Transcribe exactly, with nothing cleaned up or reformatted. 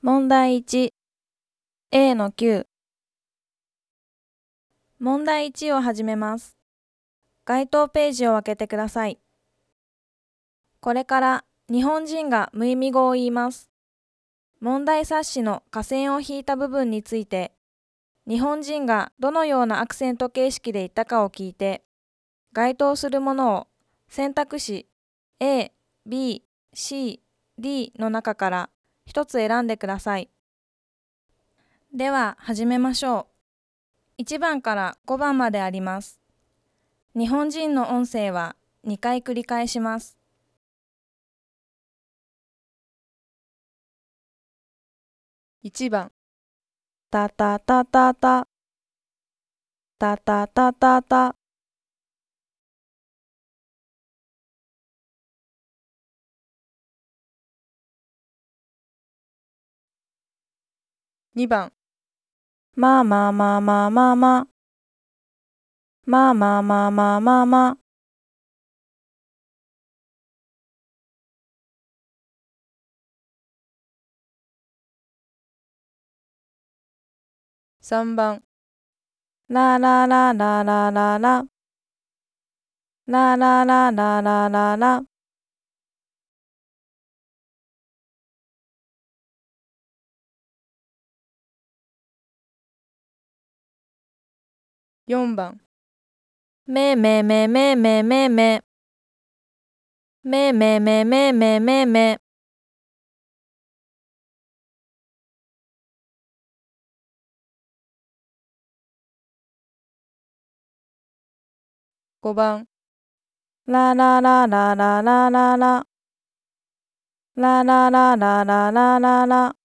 問題いち、A のきゅう。問題いちを始めます。該当ページを開けてください。これから日本人が無意味語を言います。問題冊子の下線を引いた部分について、日本人がどのようなアクセント形式で言ったかを聞いて、該当するものを選択肢 A、B、C、D の中から一つ選んでください。では始めましょう。いちばんからごばんまであります。日本人の音声はにかい繰り返します。 いちばん、 たたたたた、たたたたた。 にばん、 まあまあまあまあまあまあ。まあまあまあまあまあまあ。 さんばん、 ラララララララ。ラララララララ。 よんばん、 めめめめめめめ。めめめめめめめ。 ごばん、 ララララララララ。ララララララララ。